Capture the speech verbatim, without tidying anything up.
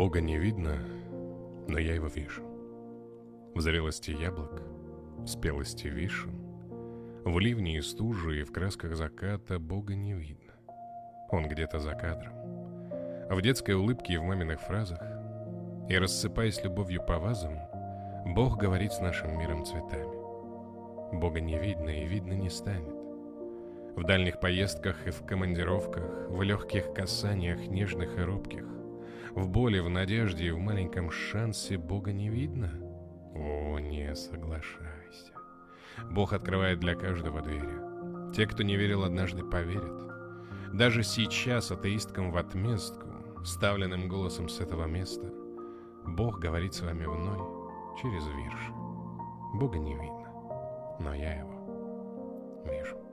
Бога не видно, но я его вижу. В зрелости яблок, в спелости вишен, в ливне и стуже и в красках заката Бога не видно. Он где-то за кадром, в детской улыбке и в маминых фразах. И, рассыпаясь любовью по вазам, Бог говорит с нашим миром цветами. Бога не видно и видно не станет. В дальних поездках и в командировках, в легких касаниях нежных и робких, в боли, в надежде и в маленьком шансе Бога не видно? О, не соглашайся. Бог открывает для каждого двери. Те, кто не верил, однажды поверят. Даже сейчас атеисткам в отместку, ставленным голосом с этого места, Бог говорит с вами вновь через вирш. Бога не видно, но я его вижу.